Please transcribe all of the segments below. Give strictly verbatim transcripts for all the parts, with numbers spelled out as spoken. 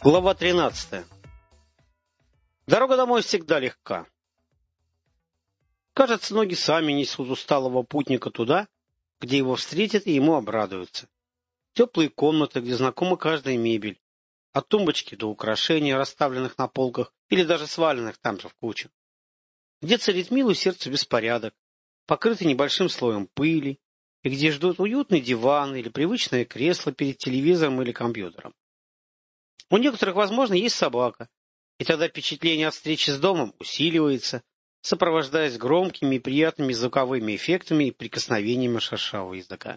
Глава тринадцатая. Дорога домой всегда легка. Кажется, ноги сами несут усталого путника туда, где его встретят и ему обрадуются. Теплые комнаты, где знакома каждая мебель, от тумбочки до украшений, расставленных на полках или даже сваленных там же в кучу. Где царит милый сердцу беспорядок, покрытый небольшим слоем пыли, и где ждут уютный диван или привычное кресло перед телевизором или компьютером. У некоторых, возможно, есть собака, и тогда впечатление от встречи с домом усиливается, сопровождаясь громкими и приятными звуковыми эффектами и прикосновениями шершавого языка.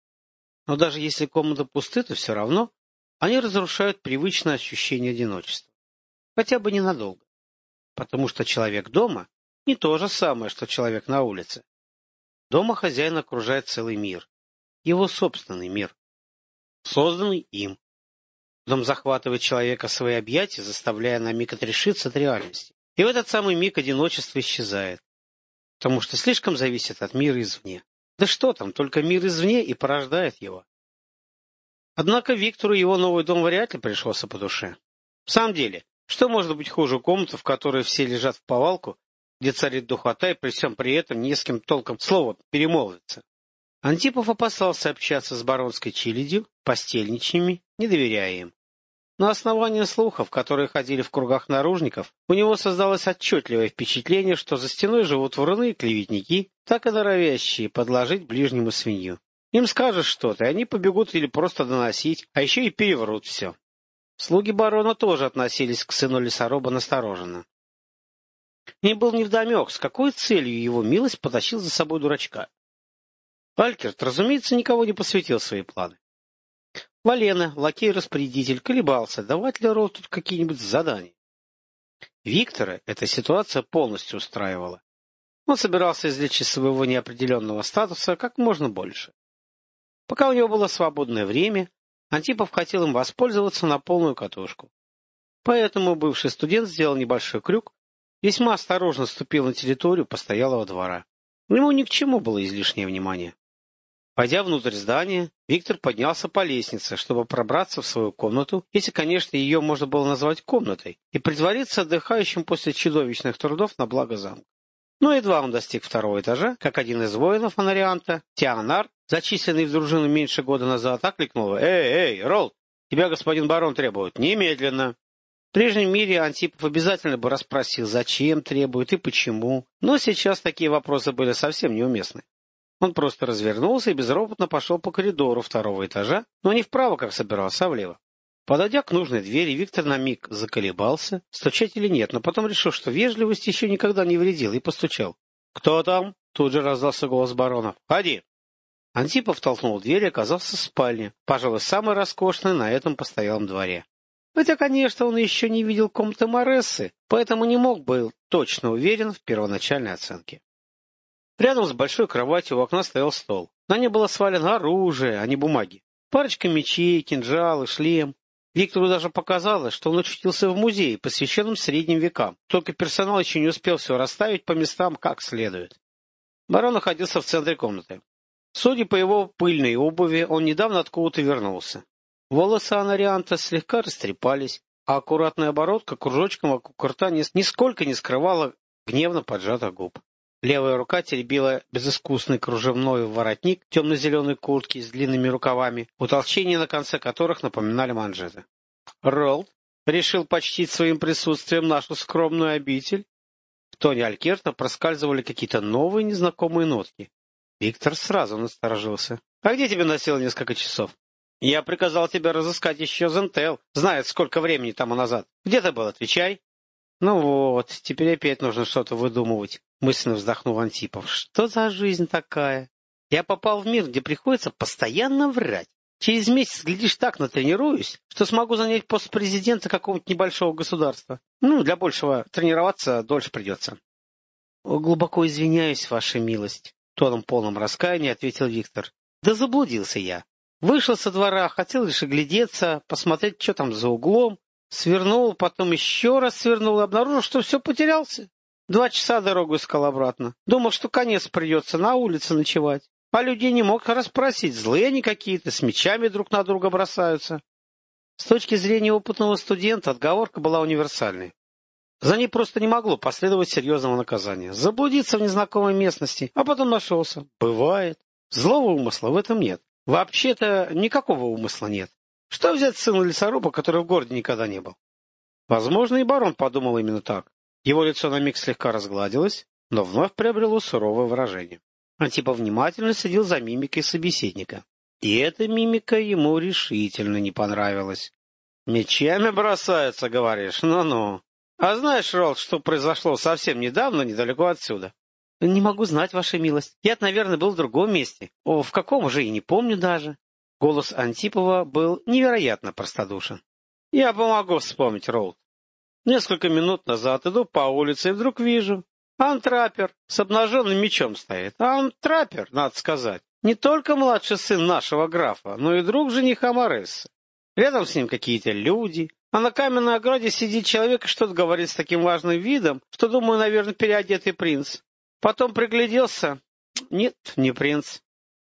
Но даже если комната пусты, то все равно они разрушают привычное ощущение одиночества. Хотя бы ненадолго. Потому что человек дома не то же самое, что человек на улице. Дома хозяин окружает целый мир. Его собственный мир. Созданный им. Дом захватывает человека в свои объятия, заставляя на миг отрешиться от реальности. И в этот самый миг одиночество исчезает. Потому что слишком зависит от мира извне. Да что там, только мир извне и порождает его. Однако Виктору его новый дом вряд ли пришелся по душе. В самом деле, что может быть хуже комнаты, в которой все лежат в повалку, где царит духота и при всем при этом не с кем толком слово перемолвиться? Антипов опасался общаться с баронской челядью, постельничьими, не доверяя им. На основании слухов, которые ходили в кругах наружников, у него создалось отчетливое впечатление, что за стеной живут вруны и клеветники, так и норовящие подложить ближнему свинью. Им скажешь что-то, и они побегут или просто доносить, а еще и переврут все. Слуги барона тоже относились к сыну лесоруба настороженно. Мне был невдомек, с какой целью его милость потащил за собой дурачка. Алькерт, разумеется, никого не посвятил свои планы. Валена, лакей-распорядитель, колебался, давать ли Ролл тут какие-нибудь задания. Виктора эта ситуация полностью устраивала. Он собирался извлечь из своего неопределенного статуса как можно больше. Пока у него было свободное время, Антипов хотел им воспользоваться на полную катушку. Поэтому бывший студент сделал небольшой крюк, весьма осторожно ступил на территорию постоялого двора. Ему ни к чему было излишнее внимание. Войдя внутрь здания, Виктор поднялся по лестнице, чтобы пробраться в свою комнату, если, конечно, ее можно было назвать комнатой, и притвориться отдыхающим после чудовищных трудов на благо замка. Но едва он достиг второго этажа, как один из воинов Анарианта, Тианар, зачисленный в дружину меньше года назад, окликнул: «Эй, эй, Ролл, тебя господин барон требует, немедленно!» В прежнем мире Антипов обязательно бы расспросил, зачем требует и почему, но сейчас такие вопросы были совсем неуместны. Он просто развернулся и безропотно пошел по коридору второго этажа, но не вправо, как собирался, а влево. Подойдя к нужной двери, Виктор на миг заколебался, стучать или нет, но потом решил, что вежливость еще никогда не вредила, и постучал. «Кто там?» — тут же раздался голос барона. «Входи!» Антипов толкнул дверь и оказался в спальне, пожалуй, самой роскошной на этом постоялом дворе. Хотя, конечно, он еще не видел комнаты Морессы, поэтому не мог быть точно уверен в первоначальной оценке. Рядом с большой кроватью у окна стоял стол. На нем было свалено оружие, а не бумаги. Парочка мечей, кинжалы, шлем. Виктору даже показалось, что он очутился в музее, посвященном средним векам. Только персонал еще не успел все расставить по местам как следует. Барон находился в центре комнаты. Судя по его пыльной обуви, он недавно откуда-то вернулся. Волосы Анарианта слегка растрепались, а аккуратная оборотка кружочком вокруг рта нисколько не скрывала гневно поджатых губ. Левая рука теребила безыскусный кружевной воротник темно-зеленой куртки с длинными рукавами, утолщения на конце которых напоминали манжеты. «Ролл решил почтить своим присутствием нашу скромную обитель?» В тоне Алькерта проскальзывали какие-то новые незнакомые нотки. Виктор сразу насторожился. «А где тебя носило несколько часов? Я приказал тебя разыскать еще Зентел. Знает, сколько времени тому назад. Где ты был? Отвечай!» «Ну вот, теперь опять нужно что-то выдумывать», — мысленно вздохнул Антипов. «Что за жизнь такая? Я попал в мир, где приходится постоянно врать. Через месяц, глядишь, так натренируюсь, что смогу занять пост президента какого-нибудь небольшого государства. Ну, для большего тренироваться дольше придется». «Глубоко извиняюсь, ваша милость», — тоном полным раскаяния ответил Виктор. «Да заблудился я. Вышел со двора, хотел лишь оглядеться, посмотреть, что там за углом. Свернул, потом еще раз свернул и обнаружил, что все потерялся. Два часа дорогу искал обратно. Думал, что конец придется на улице ночевать. А людей не мог расспросить. Злые они какие-то, с мечами друг на друга бросаются. С точки зрения опытного студента отговорка была универсальной. За ней просто не могло последовать серьезного наказания. Заблудиться в незнакомой местности, а потом нашелся. Бывает. Злого умысла в этом нет. Вообще-то никакого умысла нет. Что взять с сына лесоруба, который в городе никогда не был? Возможно, и барон подумал именно так. Его лицо на миг слегка разгладилось, но вновь приобрело суровое выражение. Антипов внимательно следил за мимикой собеседника. И эта мимика ему решительно не понравилась. «Мечами бросаются, говоришь? Ну-ну. А знаешь, Ролл, что произошло совсем недавно, недалеко отсюда?» «Не могу знать, ваша милость. Я, наверное, был в другом месте. О, в каком уже и не помню даже». Голос Антипова был невероятно простодушен. «Я помогу вспомнить, Ролл. Несколько минут назад иду по улице и вдруг вижу. Антрапер с обнаженным мечом стоит. Антрапер, надо сказать. Не только младший сын нашего графа, но и друг жениха Марессы. Рядом с ним какие-то люди, а на каменной ограде сидит человек и что-то говорит с таким важным видом, что, думаю, наверное, переодетый принц. Потом пригляделся. Нет, не принц.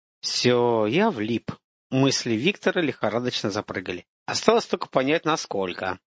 Все, я влип. Мысли Виктора лихорадочно запрыгали. Осталось только понять, насколько.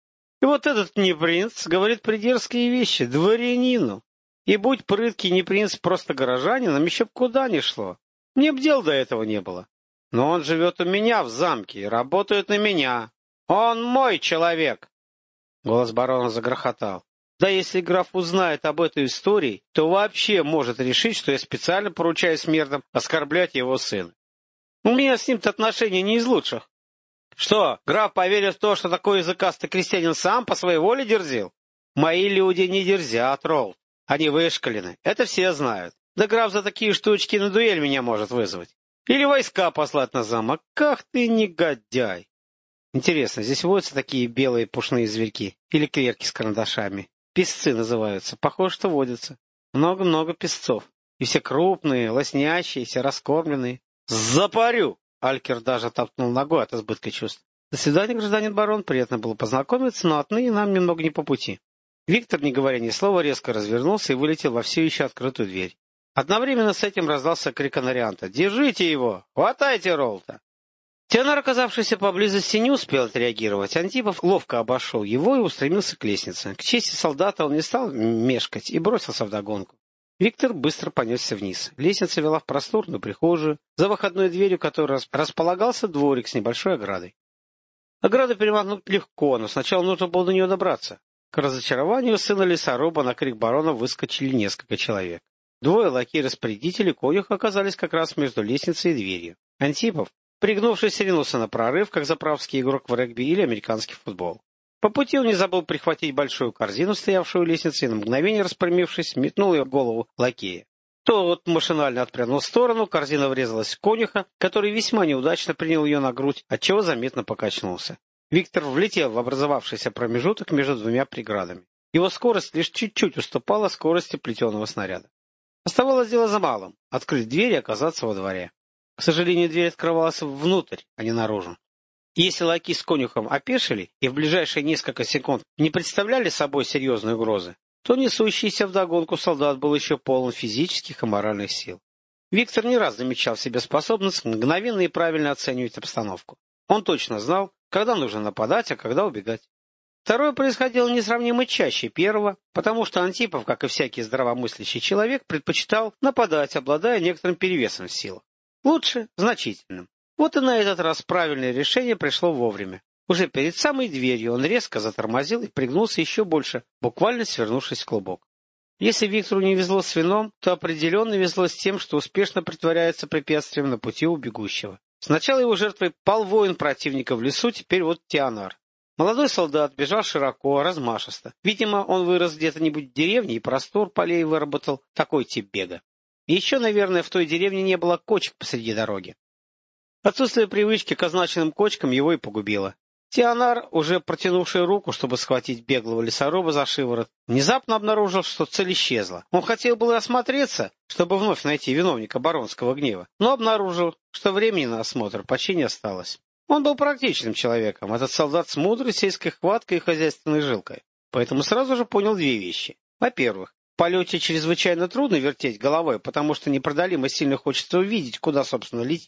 И вот этот не принц говорит придерзкие вещи дворянину. И будь прыткий не принц, просто горожанином, еще б куда ни шло. Мне б дел до этого не было. Но он живет у меня в замке и работает на меня. Он мой человек. Голос барона загрохотал. Да если граф узнает об этой истории, то вообще может решить, что я специально поручаю смертным оскорблять его сына. У меня с ним-то отношения не из лучших. Что, граф поверит в то, что такой языкастый крестьянин сам по своей воле дерзил? Мои люди не дерзят, Ролл. Они вышкалены. Это все знают. Да граф за такие штучки на дуэль меня может вызвать. Или войска послать на замок. Как ты негодяй! Интересно, здесь водятся такие белые пушные зверьки? Или клерки с карандашами? Песцы называются. Похоже, что водятся. Много-много песцов. И все крупные, лоснящиеся, раскормленные. Запарю! Алькер даже топтнул ногой от избытка чувств. До свидания, гражданин барон. Приятно было познакомиться, но отныне нам немного не по пути. Виктор, не говоря ни слова, резко развернулся и вылетел во все еще открытую дверь. Одновременно с этим раздался крик Анарианта. «Держите его! Хватайте Ролта!» Теонар, оказавшийся поблизости, не успел отреагировать. Антипов ловко обошел его и устремился к лестнице. К чести солдата он не стал мешкать и бросился вдогонку. Виктор быстро понесся вниз. Лестница вела в просторную прихожую, за выходной дверью которой располагался дворик с небольшой оградой. Ограду перемахнуть легко, но сначала нужно было до нее добраться. К разочарованию сына лесоруба на крик барона выскочили несколько человек. Двое лакей-распорядителей конюха оказались как раз между лестницей и дверью. Антипов, пригнувшись, ринулся на прорыв, как заправский игрок в регби или американский футбол. По пути он не забыл прихватить большую корзину, стоявшую у лестницы, и на мгновение распрямившись, метнул ее в голову лакея. Тот машинально отпрянул в сторону, корзина врезалась в конюха, который весьма неудачно принял ее на грудь, отчего заметно покачнулся. Виктор влетел в образовавшийся промежуток между двумя преградами. Его скорость лишь чуть-чуть уступала скорости плетеного снаряда. Оставалось дело за малым — открыть дверь и оказаться во дворе. К сожалению, дверь открывалась внутрь, а не наружу. Если лакей с конюхом опешили и в ближайшие несколько секунд не представляли собой серьезной угрозы, то несущийся вдогонку солдат был еще полон физических и моральных сил. Виктор не раз замечал в себе способность мгновенно и правильно оценивать обстановку. Он точно знал, когда нужно нападать, а когда убегать. Второе происходило несравнимо чаще первого, потому что Антипов, как и всякий здравомыслящий человек, предпочитал нападать, обладая некоторым перевесом в силах. Лучше — значительным. Вот и на этот раз правильное решение пришло вовремя. Уже перед самой дверью он резко затормозил и пригнулся еще больше, буквально свернувшись в клубок. Если Виктору не везло с вином, то определенно везло с тем, что успешно притворяется препятствием на пути у бегущего. Сначала его жертвой пал воин противника в лесу, теперь вот Теонар. Молодой солдат бежал широко, размашисто. Видимо, он вырос где-то-нибудь в деревне и простор полей выработал такой тип бега. И еще, наверное, в той деревне не было кочек посреди дороги. Отсутствие привычки к означенным кочкам его и погубило. Теонар, уже протянувший руку, чтобы схватить беглого лесоруба за шиворот, внезапно обнаружил, что цель исчезла. Он хотел было осмотреться, чтобы вновь найти виновника баронского гнева, но обнаружил, что времени на осмотр почти не осталось. Он был практичным человеком, этот солдат с мудрой сельской хваткой и хозяйственной жилкой, поэтому сразу же понял две вещи. Во-первых, в полете чрезвычайно трудно вертеть головой, потому что непреодолимо сильно хочется увидеть, куда, собственно, летишь.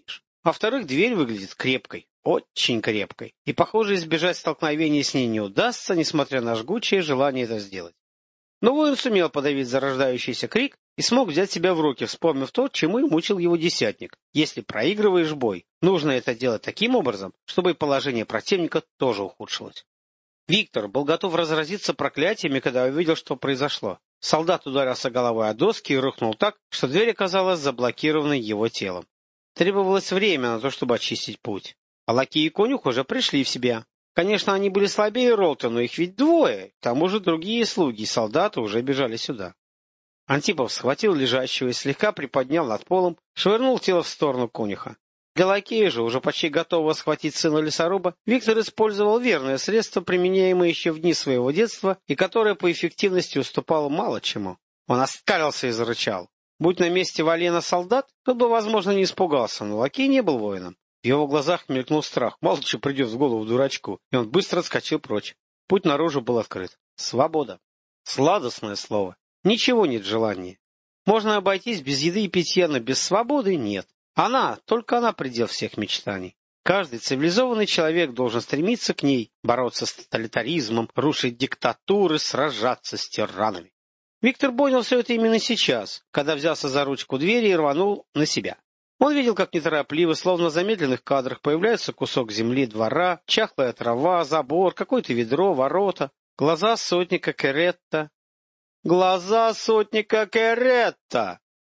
Во-вторых, дверь выглядит крепкой, очень крепкой, и, похоже, избежать столкновения с ней не удастся, несмотря на жгучее желание это сделать. Но воин сумел подавить зарождающийся крик и смог взять себя в руки, вспомнив то, чему и мучил его десятник. Если проигрываешь бой, нужно это делать таким образом, чтобы и положение противника тоже ухудшилось. Виктор был готов разразиться проклятиями, когда увидел, что произошло. Солдат ударился головой о доски и рухнул так, что дверь оказалась заблокированной его телом. Требовалось время на то, чтобы очистить путь. А лакей и конюх уже пришли в себя. Конечно, они были слабее Ролта, но их ведь двое. К тому же другие слуги и солдаты уже бежали сюда. Антипов схватил лежащего и слегка приподнял над полом, швырнул тело в сторону конюха. Для лакея же, уже почти готового схватить сына лесоруба, Виктор использовал верное средство, применяемое еще в дни своего детства и которое по эффективности уступало мало чему. Он оскалился и зарычал. Будь на месте Валена солдат, тот бы, возможно, не испугался, но лакей не был воином. В его глазах мелькнул страх. Мало ли что придет в голову дурачку, и он быстро отскочил прочь. Путь наружу был открыт. Свобода. Сладостное слово. Ничего нет желания. Можно обойтись без еды и питья, но без свободы нет. Она, только она предел всех мечтаний. Каждый цивилизованный человек должен стремиться к ней, бороться с тоталитаризмом, рушить диктатуры, сражаться с тиранами. Виктор понял все это именно сейчас, когда взялся за ручку двери и рванул на себя. Он видел, как неторопливо, словно в замедленных кадрах, появляется кусок земли двора, чахлая трава, забор, какое-то ведро, ворота, глаза сотника Керетта. Глаза сотника Керетта!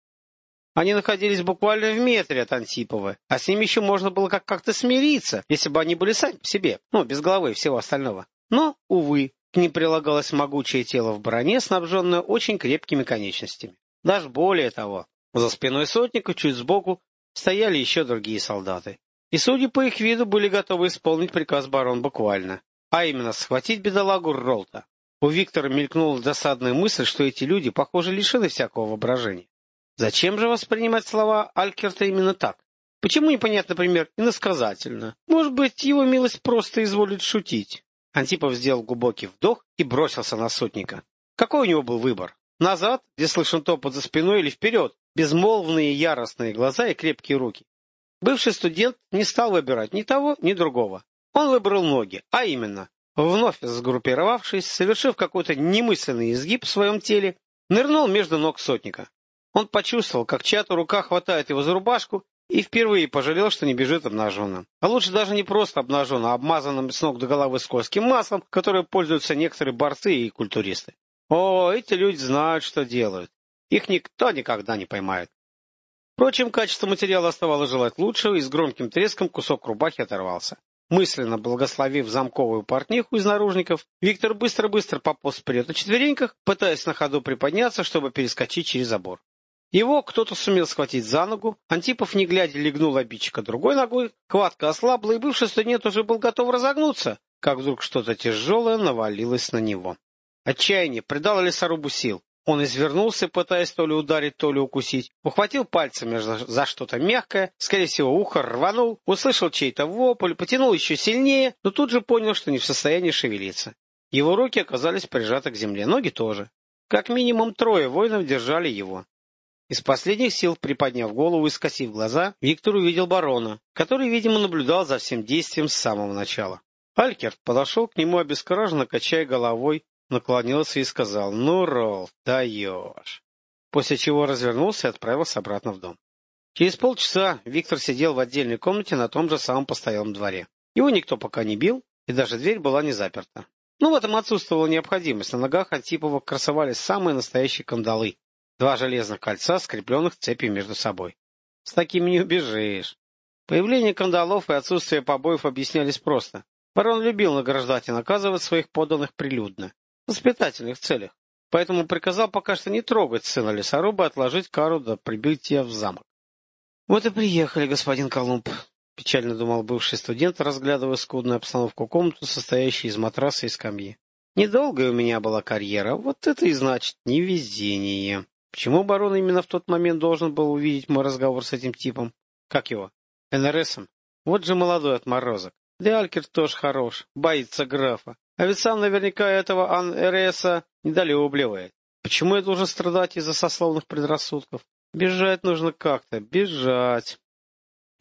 Они находились буквально в метре от Антипова, а с ними еще можно было как- как-то смириться, если бы они были сами по себе, ну, без головы и всего остального. Но, увы, к ним прилагалось могучее тело в броне, снабженное очень крепкими конечностями. Даже более того, за спиной сотника, чуть сбоку, стояли еще другие солдаты. И, судя по их виду, были готовы исполнить приказ барона буквально, а именно схватить бедолагу Ролта. У Виктора мелькнула досадная мысль, что эти люди, похоже, лишены всякого воображения. Зачем же воспринимать слова Алькерта именно так? Почему непонятно, например, иносказательно? Может быть, его милость просто изволит шутить? Антипов сделал глубокий вдох и бросился на сотника. Какой у него был выбор? Назад, где слышен топот за спиной, или вперед? Безмолвные яростные глаза и крепкие руки. Бывший студент не стал выбирать ни того, ни другого. Он выбрал ноги, а именно, вновь сгруппировавшись, совершив какой-то немысленный изгиб в своем теле, нырнул между ног сотника. Он почувствовал, как чья-то рука хватает его за рубашку, и впервые пожалел, что не бежит обнаженным. А лучше даже не просто обнаженным, а обмазанным с ног до головы скользким маслом, которым пользуются некоторые борцы и культуристы. О, эти люди знают, что делают. Их никто никогда не поймает. Впрочем, качество материала оставалось желать лучшего, и с громким треском кусок рубахи оторвался. Мысленно благословив замковую портниху из наружников, Виктор быстро-быстро пополз вперед на четвереньках, пытаясь на ходу приподняться, чтобы перескочить через забор. Его кто-то сумел схватить за ногу, Антипов, не глядя, легнул обидчика другой ногой, хватка ослабла, и бывший студент уже был готов разогнуться, как вдруг что-то тяжелое навалилось на него. Отчаяние придало лесорубу сил. Он извернулся, пытаясь то ли ударить, то ли укусить, ухватил пальцами за что-то мягкое, скорее всего, ухо рванул, услышал чей-то вопль, потянул еще сильнее, но тут же понял, что не в состоянии шевелиться. Его руки оказались прижаты к земле, ноги тоже. Как минимум трое воинов держали его. Из последних сил, приподняв голову и скосив глаза, Виктор увидел барона, который, видимо, наблюдал за всем действием с самого начала. Алькерт подошел к нему, обескураженно качая головой, наклонился и сказал: «Ну, Ролл, даешь!» После чего развернулся и отправился обратно в дом. Через полчаса Виктор сидел в отдельной комнате на том же самом постоялом дворе. Его никто пока не бил, и даже дверь была не заперта. Но в этом отсутствовала необходимость. На ногах Антипова красовались самые настоящие кандалы. Два железных кольца, скрепленных цепью между собой. С такими не убежишь. Появление кандалов и отсутствие побоев объяснялись просто. Барон любил награждать и наказывать своих подданных прилюдно, в воспитательных целях, поэтому приказал пока что не трогать сына лесоруба и отложить кару до прибытия в замок. «Вот и приехали, господин Колумб», — печально думал бывший студент, разглядывая скудную обстановку комнаты, состоящую из матраса и скамьи. «Недолгая у меня была карьера, вот это и значит невезение. Почему барон именно в тот момент должен был увидеть мой разговор с этим типом? Как его? эн эр эсом? Вот же молодой отморозок. Да Алькерт тоже хорош, боится графа. А ведь сам наверняка этого эн эр эса недолюбливает. Почему я должен страдать из-за сословных предрассудков? Бежать нужно как-то, бежать».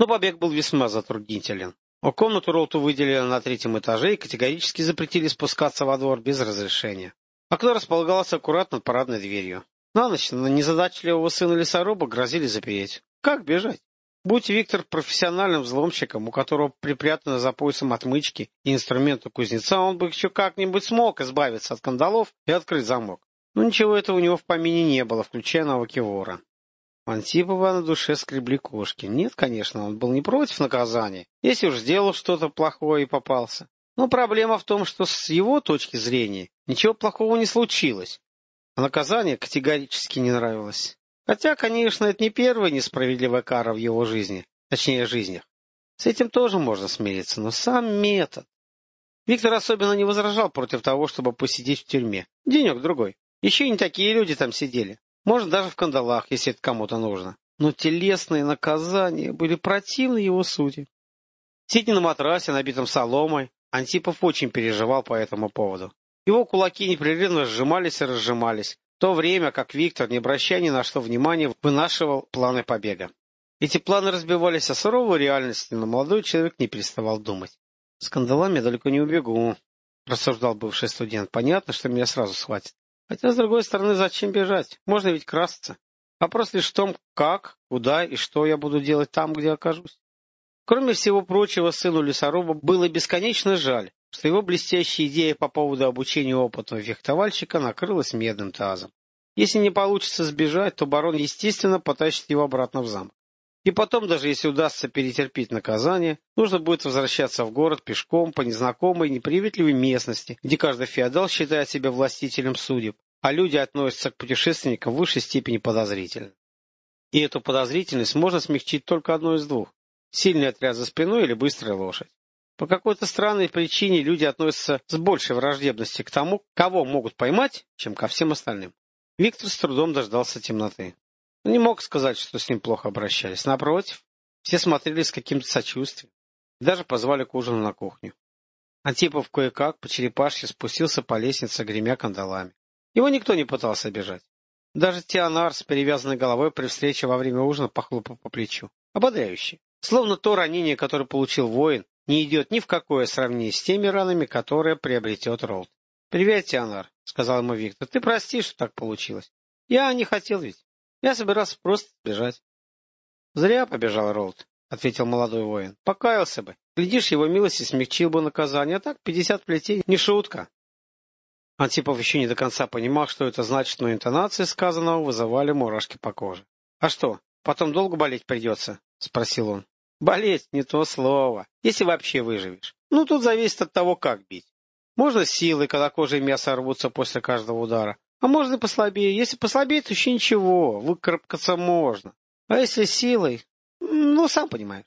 Но побег был весьма затруднителен. А комнату Ролту выделили на третьем этаже и категорически запретили спускаться во двор без разрешения. Окно располагалось аккуратно над парадной дверью. На ночь на незадачливого сына лесоруба грозили запереть. Как бежать? Будь Виктор профессиональным взломщиком, у которого припрятаны за поясом отмычки и инструменты кузнеца, он бы еще как-нибудь смог избавиться от кандалов и открыть замок. Но ничего этого у него в помине не было, включая навыки вора. У Антипова на душе скребли кошки. Нет, конечно, он был не против наказания, если уж сделал что-то плохое и попался. Но проблема в том, что с его точки зрения ничего плохого не случилось, а наказание категорически не нравилось. Хотя, конечно, это не первая несправедливая кара в его жизни, точнее, жизнях. С этим тоже можно смириться, но сам метод. Виктор особенно не возражал против того, чтобы посидеть в тюрьме. Денек-другой. Еще и не такие люди там сидели. Может, даже в кандалах, если это кому-то нужно. Но телесные наказания были противны его сути. Сидя на матрасе, набитом соломой, Антипов очень переживал по этому поводу. Его кулаки непрерывно сжимались и разжимались, в то время как Виктор, не обращая ни на что внимания, вынашивал планы побега. Эти планы разбивались о суровой реальности, но молодой человек не переставал думать. «С кандалами я далеко не убегу», — рассуждал бывший студент. «Понятно, что меня сразу схватят. Хотя, с другой стороны, зачем бежать? Можно ведь красться. Вопрос лишь в том, как, куда и что я буду делать там, где окажусь». Кроме всего прочего, сыну лесоруба было бесконечно жаль, что его блестящая идея по поводу обучения опытного фехтовальщика накрылась медным тазом. Если не получится сбежать, то барон, естественно, потащит его обратно в замок. И потом, даже если удастся перетерпеть наказание, нужно будет возвращаться в город пешком по незнакомой, неприветливой местности, где каждый феодал считает себя властителем судеб, а люди относятся к путешественникам в высшей степени подозрительно. И эту подозрительность можно смягчить только одной из двух. Сильный отряд за спиной или быстрая лошадь. По какой-то странной причине люди относятся с большей враждебностью к тому, кого могут поймать, чем ко всем остальным. Виктор с трудом дождался темноты. Он не мог сказать, что с ним плохо обращались. Напротив, все смотрели с каким-то сочувствием. Даже позвали к ужину на кухню. Антипов кое-как по черепашьи спустился по лестнице, гремя кандалами. Его никто не пытался обижать. Даже Теонар с перевязанной головой при встрече во время ужина похлопал по плечу. Ободряюще. Словно то ранение, которое получил воин, не идет ни в какое сравнение с теми ранами, которые приобретет Ролт. — Привет, Теонар, — сказал ему Виктор. — Ты прости, что так получилось. Я не хотел ведь. Я собирался просто сбежать. — Зря побежал Ролт, — ответил молодой воин. — Покаялся бы. Глядишь, его милости смягчил бы наказание, а так пятьдесят плетей — не шутка. Антипов еще не до конца понимал, что это значит, но интонации сказанного вызывали мурашки по коже. — А что, потом долго болеть придется? — спросил он. — Болеть — не то слово, если вообще выживешь. Ну, тут зависит от того, как бить. Можно с силой, когда кожа и мясо рвутся после каждого удара. А можно и послабее. Если послабее, то еще ничего, выкарабкаться можно. А если силой, ну, сам понимаешь.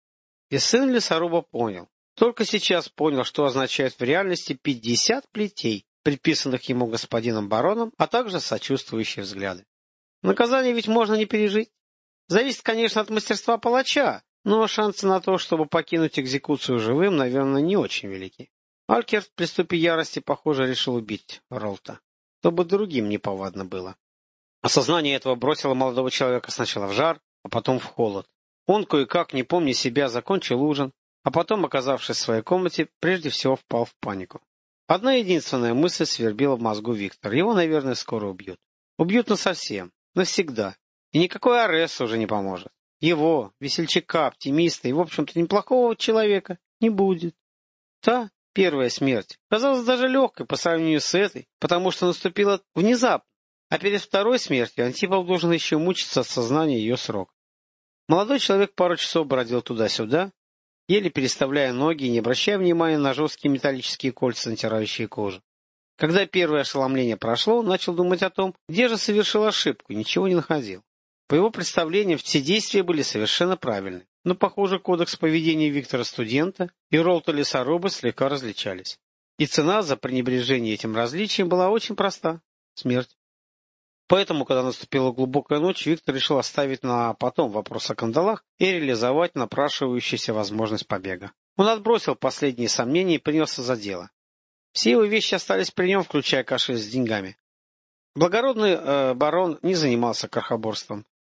И сын лесоруба понял. Только сейчас понял, что означает в реальности пятьдесят плетей, предписанных ему господином бароном, а также сочувствующие взгляды. Наказание ведь можно не пережить. Зависит, конечно, от мастерства палача, но шансы на то, чтобы покинуть экзекуцию живым, наверное, не очень велики. Алькерт в приступе ярости, похоже, решил убить Ролта, чтобы другим неповадно было. Осознание этого бросило молодого человека сначала в жар, а потом в холод. Он, кое-как, не помня себя, закончил ужин, а потом, оказавшись в своей комнате, прежде всего впал в панику. Одна единственная мысль свербила в мозгу Виктора. Его, наверное, скоро убьют. Убьют насовсем, навсегда. И никакой аррест уже не поможет. Его, весельчака, оптимиста и, в общем-то, неплохого человека не будет. Та первая смерть казалась даже легкой по сравнению с этой, потому что наступила внезапно, а перед второй смертью Антипов должен еще мучиться от сознания ее срока. Молодой человек пару часов бродил туда-сюда, еле переставляя ноги и не обращая внимания на жесткие металлические кольца, натирающие кожу. Когда первое ошеломление прошло, он начал думать о том, где же совершил ошибку, и ничего не находил. По его представлениям, все действия были совершенно правильны, но, похоже, кодекс поведения Виктора студента и Ролта лесоруба слегка различались. И цена за пренебрежение этим различием была очень проста — смерть. Поэтому, когда наступила глубокая ночь, Виктор решил оставить на потом вопрос о кандалах и реализовать напрашивающуюся возможность побега. Он отбросил последние сомнения и принялся за дело. Все его вещи остались при нем, включая кошель с деньгами. Благородный э, барон не занимался крохоборством.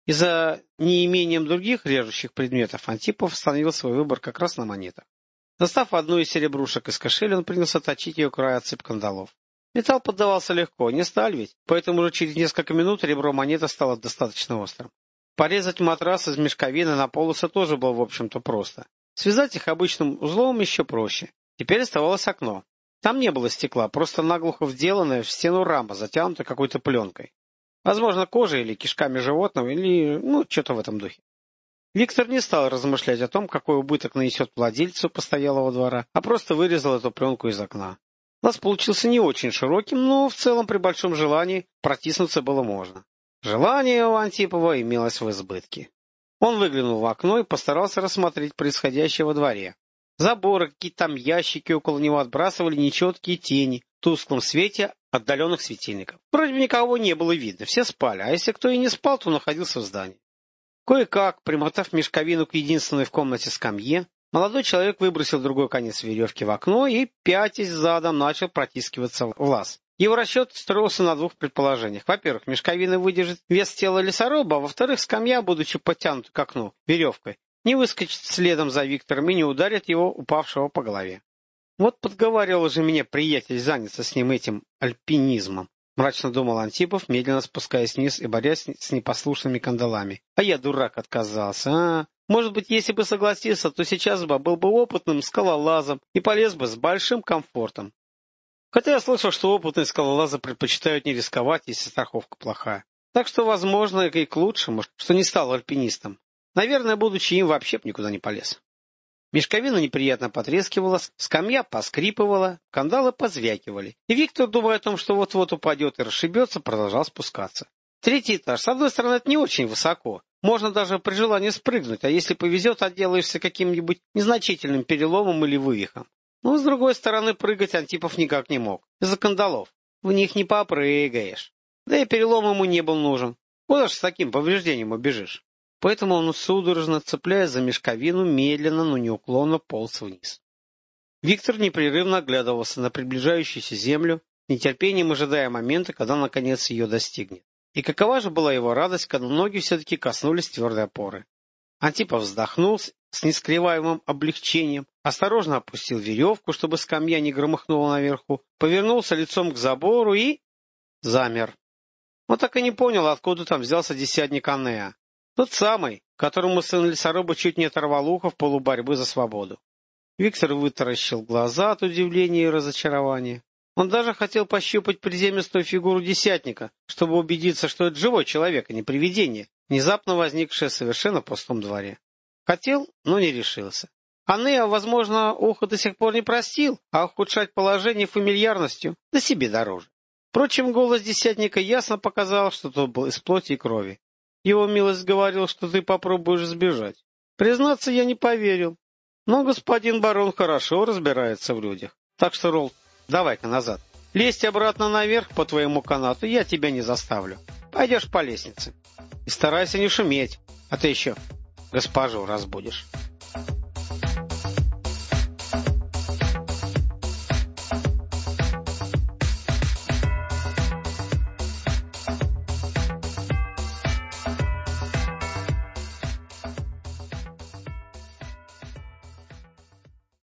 И за неимением других режущих предметов Антипов остановил свой выбор как раз на монетах. Достав одну из серебрушек из кошеля, он принялся точить ее края от цепь кандалов. Металл поддавался легко, не сталь ведь, поэтому уже через несколько минут ребро монеты стало достаточно острым. Порезать матрас из мешковины на полосы тоже было, в общем-то, просто. Связать их обычным узлом еще проще. Теперь оставалось окно. Там не было стекла, просто наглухо вделанная в стену рама, затянутая какой-то пленкой. Возможно, кожей или кишками животного, или, ну, что-то в этом духе. Виктор не стал размышлять о том, какой убыток нанесет владельцу постоялого двора, а просто вырезал эту пленку из окна. Лаз получился не очень широким, но в целом при большом желании протиснуться было можно. Желание у Антипова имелось в избытке. Он выглянул в окно и постарался рассмотреть происходящее во дворе. Заборы, какие-то там ящики около него отбрасывали нечеткие тени в тусклом свете отдаленных светильников. Вроде бы никого не было видно, все спали, а если кто и не спал, то находился в здании. Кое-как, примотав мешковину к единственной в комнате скамье, молодой человек выбросил другой конец веревки в окно и, пятясь задом, начал протискиваться в лаз. Его расчет строился на двух предположениях. Во-первых, мешковина выдержит вес тела лесоруба, а во-вторых, скамья, будучи подтянута к окну веревкой, не выскочит следом за Виктором и не ударит его, упавшего по голове. Вот подговаривал же меня приятель заняться с ним этим альпинизмом. Мрачно думал Антипов, медленно спускаясь вниз и борясь с непослушными кандалами. А я, дурак, отказался. А, может быть, если бы согласился, то сейчас бы был бы опытным скалолазом и полез бы с большим комфортом. Хотя я слышал, что опытные скалолазы предпочитают не рисковать, если страховка плохая. Так что, возможно, и к лучшему, что не стал альпинистом. Наверное, будучи им, вообще б никуда не полез. Мешковина неприятно потрескивала, скамья поскрипывала, кандалы позвякивали. И Виктор, думая о том, что вот-вот упадет и расшибется, продолжал спускаться. Третий этаж. С одной стороны, это не очень высоко. Можно даже при желании спрыгнуть, а если повезет, отделаешься каким-нибудь незначительным переломом или вывихом. Но, с другой стороны, прыгать Антипов никак не мог. Из-за кандалов. В них не попрыгаешь. Да и перелом ему не был нужен. Куда ж с таким повреждением убежишь? Поэтому он, судорожно цепляясь за мешковину, медленно, но неуклонно полз вниз. Виктор непрерывно оглядывался на приближающуюся землю, нетерпением ожидая момента, когда наконец ее достигнет. И какова же была его радость, когда ноги все-таки коснулись твердой опоры. Антипов вздохнул с нескрываемым облегчением, осторожно опустил веревку, чтобы скамья не громыхнула наверху, повернулся лицом к забору и... замер. Он так и не понял, откуда там взялся десятник Анеа. Тот самый, которому сын лесоруба чуть не оторвал ухо в полуборьбы за свободу. Виктор вытаращил глаза от удивления и разочарования. Он даже хотел пощупать приземистую фигуру десятника, чтобы убедиться, что это живой человек, а не привидение, внезапно возникшее в совершенно пустом дворе. Хотел, но не решился. Анеа, возможно, ухо до сих пор не простил, а ухудшать положение фамильярностью да себе дороже. Впрочем, голос десятника ясно показал, что тот был из плоти и крови. Его милость говорил, что ты попробуешь сбежать. Признаться, я не поверил. Но господин барон хорошо разбирается в людях. Так что, Ролл, давай-ка назад. Лезть обратно наверх по твоему канату я тебя не заставлю. Пойдешь по лестнице. И старайся не шуметь, а ты еще госпожу разбудишь.